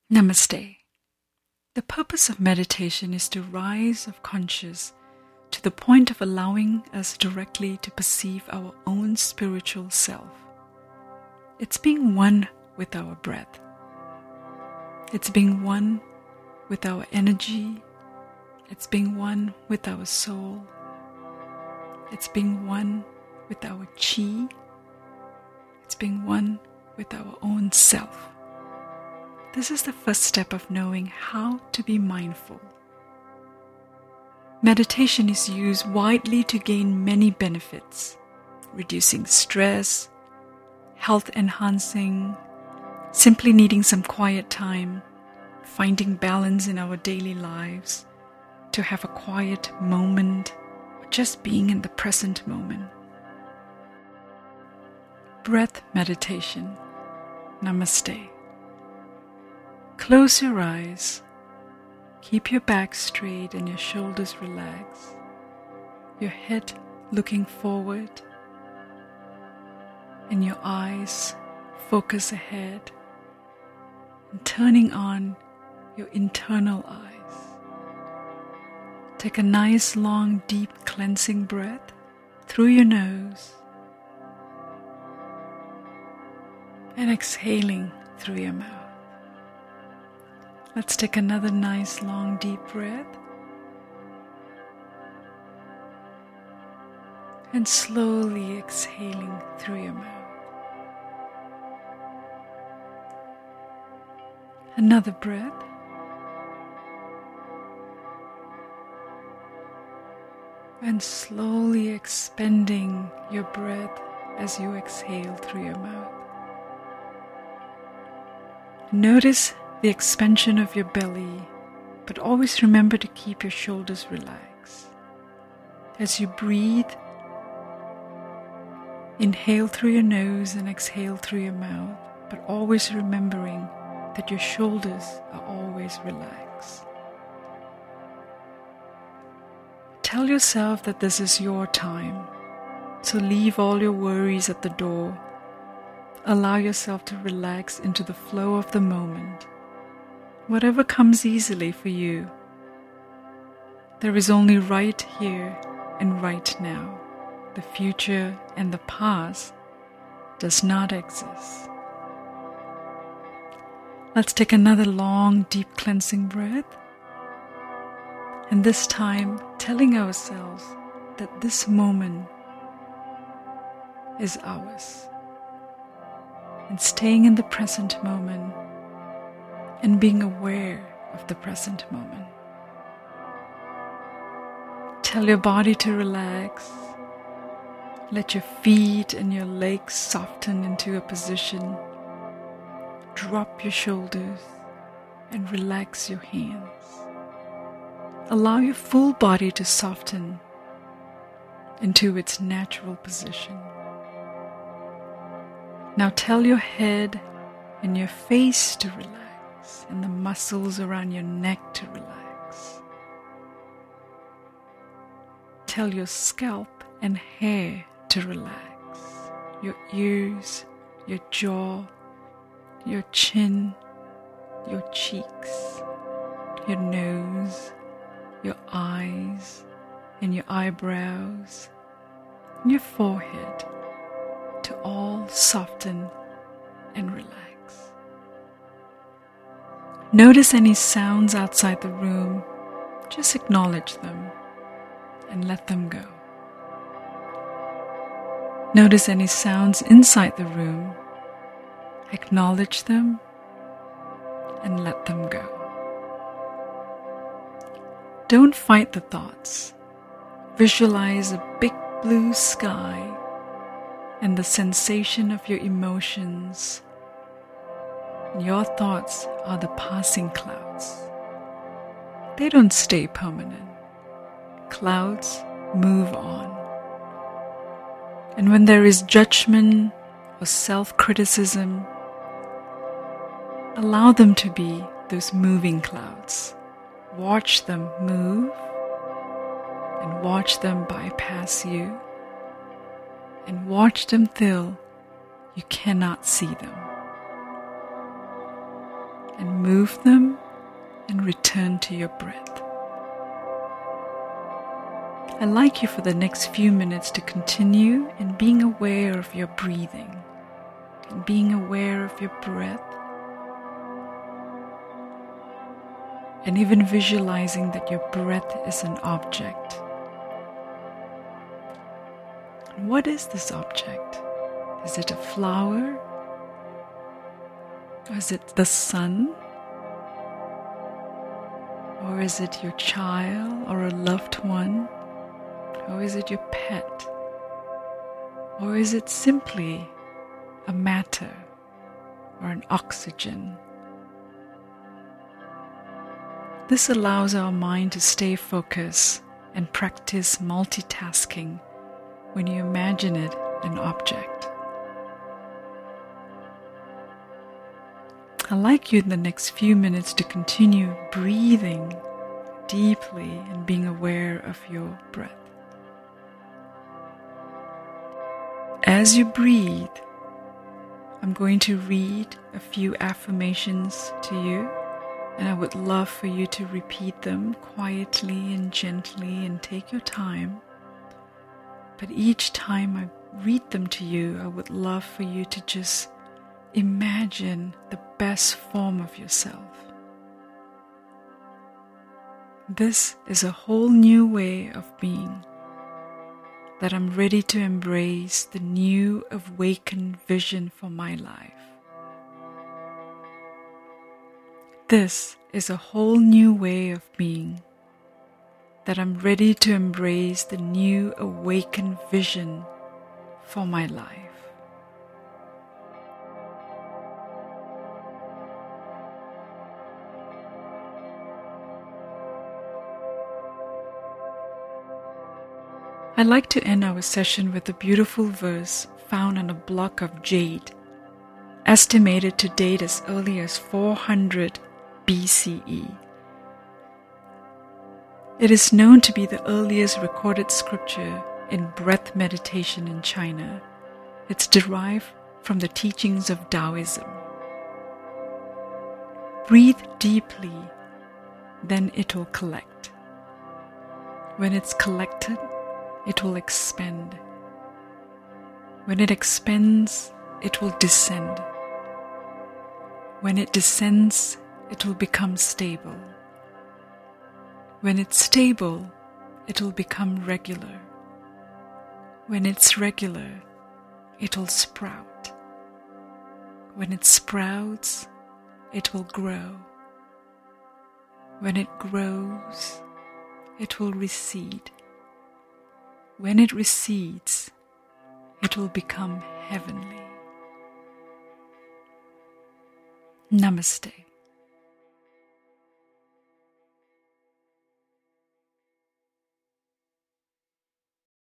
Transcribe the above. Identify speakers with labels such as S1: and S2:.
S1: Namaste. The purpose of meditation is to rise of conscious to the point of allowing us directly to perceive our own spiritual self. It's being one with our breath. It's being one with our energy. It's being one with our soul. It's being one with our chi. It's being one with our own self. This is the first step of knowing how to be mindful. Meditation is used widely to gain many benefits, reducing stress, health enhancing, simply needing some quiet time, finding balance in our daily lives, to have a quiet moment, or just being in the present moment. Breath meditation. Namaste. Close your eyes. Keep your back straight and your shoulders relaxed. Your head looking forward. And your eyes focus ahead. And turning on your internal eyes. Take a nice long deep cleansing breath through your nose. And exhaling through your mouth. Let's take another nice long deep breath. And slowly exhaling through your mouth. Another breath. And slowly expanding your breath as you exhale through your mouth. Notice the expansion of your belly, but always remember to keep your shoulders relaxed. As you breathe, inhale through your nose and exhale through your mouth, but always remembering that your shoulders are always relaxed. Tell yourself that this is your time, so leave all your worries at the door. Allow yourself to relax into the flow of the moment. Whatever comes easily for you. There is only right here and right now. The future and the past does not exist. Let's take another long, deep cleansing breath. And this time, telling ourselves that this moment is ours. And staying in the present moment and being aware of the present moment. Tell your body to relax. Let your feet and your legs soften into a position. Drop your shoulders and relax your hands. Allow your full body to soften into its natural position. Now tell your head and your face to relax and the muscles around your neck to relax. Tell your scalp and hair to relax. Your ears, your jaw, your chin, your cheeks, your nose, your eyes and your eyebrows, and your forehead to all soften and relax. Notice any sounds outside the room. Just acknowledge them and let them go. Notice any sounds inside the room. Acknowledge them and let them go. Don't fight the thoughts. Visualize a big blue sky and the sensation of your emotions. Your thoughts are the passing clouds. They don't stay permanent. Clouds move on. And when there is judgment or self-criticism, allow them to be those moving clouds. Watch them move and watch them bypass you and watch them till you cannot see them. and move them and return to your breath. I'd like you for the next few minutes to continue in being aware of your breathing and being aware of your breath, and even visualizing that your breath is an object. And what is this object? Is it a flower? Or is it the sun? Or is it your child or a loved one? Or is it your pet? Or is it simply a matter or an oxygen? This allows our mind to stay focused and practice multitasking when you imagine it an object. I'd like you in the next few minutes to continue breathing deeply and being aware of your breath. As you breathe, I'm going to read a few affirmations to you, and I would love for you to repeat them quietly and gently and take your time. But each time I read them to you, I would love for you to just imagine the best form of yourself. This is a whole new way of being, that I'm ready to embrace the new awakened vision for my life. This is a whole new way of being, that I'm ready to embrace the new awakened vision for my life. I'd like to end our session with a beautiful verse found on a block of jade, estimated to date as early as 400 BCE. It is known to be the earliest recorded scripture in breath meditation in China. It's derived from the teachings of Taoism. Breathe deeply, then it will collect. When it's collected, it will expand. When it expands, it will descend. When it descends, it will become stable. When it's stable, it will become regular. When it's regular, it will sprout. When it sprouts, it will grow. When it grows, it will recede. When it recedes, it will become heavenly. Namaste.